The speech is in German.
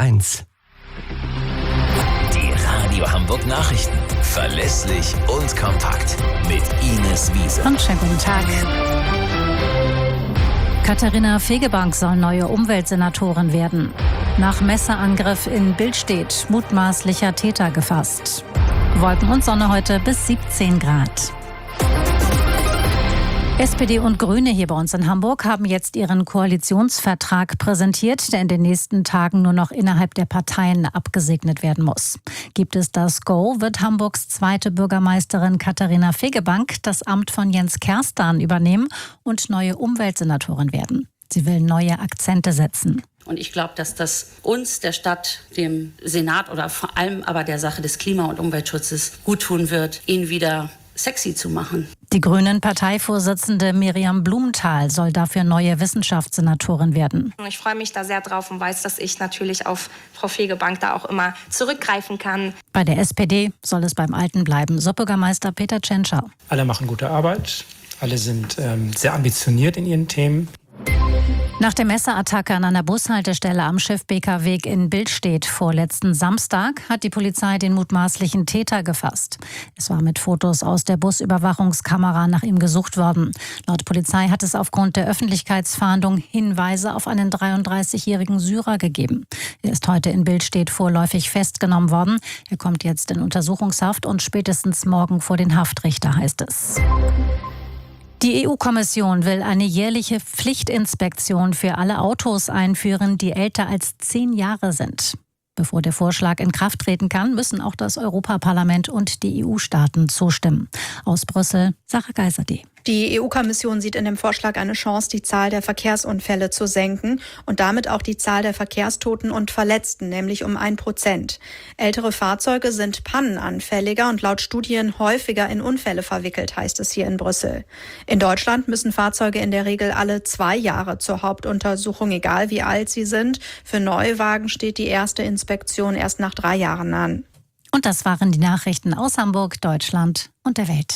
1. Die Radio Hamburg Nachrichten. Verlässlich und kompakt. Mit Ines Wiese. Und schönen guten Tag. Katharina Fegebank soll neue Umweltsenatorin werden. Nach Messerangriff in Billstedt mutmaßlicher Täter gefasst. Wolken und Sonne heute bis 17 Grad. SPD und Grüne hier bei uns in Hamburg haben jetzt ihren Koalitionsvertrag präsentiert, der in den nächsten Tagen nur noch innerhalb der Parteien abgesegnet werden muss. Gibt es das Go, wird Hamburgs zweite Bürgermeisterin Katharina Fegebank das Amt von Jens Kerstan übernehmen und neue Umweltsenatorin werden. Sie will neue Akzente setzen. Und ich glaube, dass das uns, der Stadt, dem Senat oder vor allem aber der Sache des Klima- und Umweltschutzes guttun wird, ihn wieder sexy zu machen. Die Grünen-Parteivorsitzende Miriam Blumenthal soll dafür neue Wissenschaftssenatorin werden. Ich freue mich da sehr drauf und weiß, dass ich natürlich auf Frau Fegebank da auch immer zurückgreifen kann. Bei der SPD soll es beim Alten bleiben, so Bürgermeister Peter Tschentscher. Alle machen gute Arbeit, alle sind sehr ambitioniert in ihren Themen. Nach der Messerattacke an einer Bushaltestelle am Schiffbeker-Weg in Billstedt vorletzten Samstag hat die Polizei den mutmaßlichen Täter gefasst. Es war mit Fotos aus der Busüberwachungskamera nach ihm gesucht worden. Laut Polizei hat es aufgrund der Öffentlichkeitsfahndung Hinweise auf einen 33-jährigen Syrer gegeben. Er ist heute in Billstedt vorläufig festgenommen worden. Er kommt jetzt in Untersuchungshaft und spätestens morgen vor den Haftrichter, heißt es. Die EU-Kommission will eine jährliche Pflichtinspektion für alle Autos einführen, die älter als 10 Jahre sind. Bevor der Vorschlag in Kraft treten kann, müssen auch das Europaparlament und die EU-Staaten zustimmen. Aus Brüssel, Sarah Geiserde. Die EU-Kommission sieht in dem Vorschlag eine Chance, die Zahl der Verkehrsunfälle zu senken und damit auch die Zahl der Verkehrstoten und Verletzten, nämlich um 1%. Ältere Fahrzeuge sind pannenanfälliger und laut Studien häufiger in Unfälle verwickelt, heißt es hier in Brüssel. In Deutschland müssen Fahrzeuge in der Regel alle 2 Jahre zur Hauptuntersuchung, egal wie alt sie sind. Für Neuwagen steht die erste Inspektion erst nach 3 Jahren an. Und das waren die Nachrichten aus Hamburg, Deutschland und der Welt.